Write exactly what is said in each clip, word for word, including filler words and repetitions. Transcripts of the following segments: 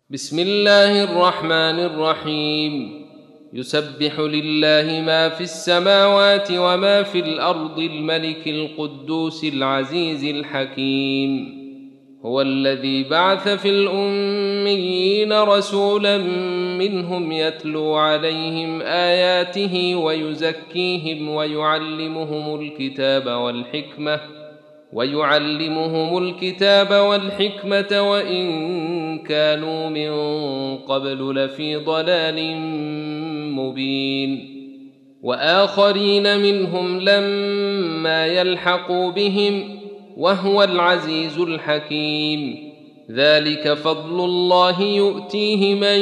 بسم الله الرحمن الرحيم. يسبح لله ما في السماوات وما في الأرض الملك القدوس العزيز الحكيم. هو الذي بعث في الأميين رسولا منهم يتلو عليهم آياته ويزكيهم ويعلمهم الكتاب والحكمة ويعلمهم الكتاب والحكمة وإن كانوا من قبل لفي ضلال مبين. وآخرين منهم لما يلحقوا بهم وهو العزيز الحكيم. ذلك فضل الله يؤتيه من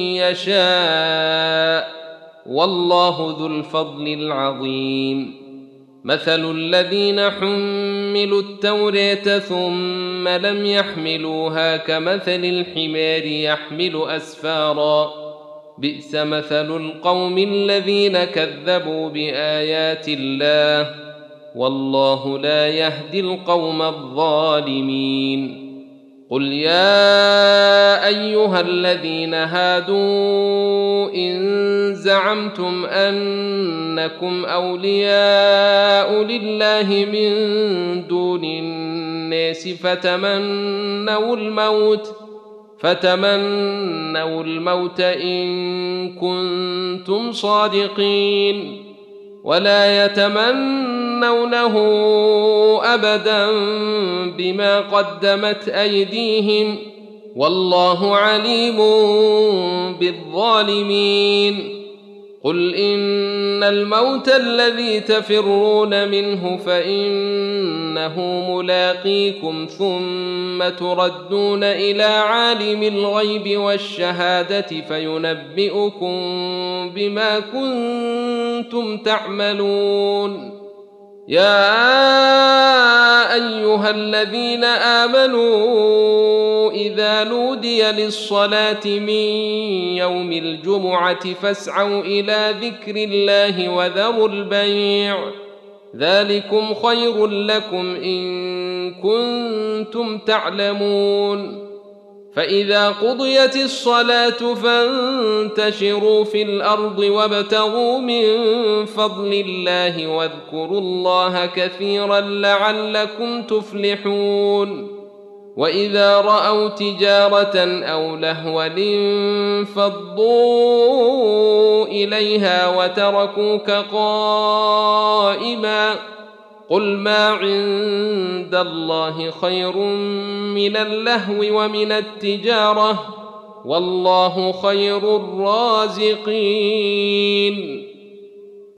يشاء والله ذو الفضل العظيم. مثل الذين حملوا التوراة ثم لم يحملوها كمثل الحمار يحمل أسفارا بئس مثل القوم الذين كذبوا بآيات الله والله لا يهدي القوم الظالمين. قل يا أيها الذين هادوا إن زعمتم أنكم أولياء لله من دون الناس فتمنوا الموت فتمنوا الموت إن كنتم صادقين ولا يتمنونه أبدا بما قدمت أيديهم والله عليم بالظالمين. قل إن الموت الذي تفرون منه فإنه ملاقيكم ثم تردون إلى عالم الغيب والشهادة فينبئكم بما كنتم تعملون. يا أيها الذين آمنوا إذا نودي للصلاة من يوم الجمعة فاسعوا إلى ذكر الله وذروا البيع ذلكم خير لكم إن كنتم تعلمون. فإذا قضيت الصلاة فانتشروا في الأرض وابتغوا من فضل الله واذكروا الله كثيرا لعلكم تفلحون. وإذا رأوا تجارة أو لهوا انفضوا إليها وتركوك قائما قل ما عند الله خير من اللهو ومن التجارة والله خير الرازقين.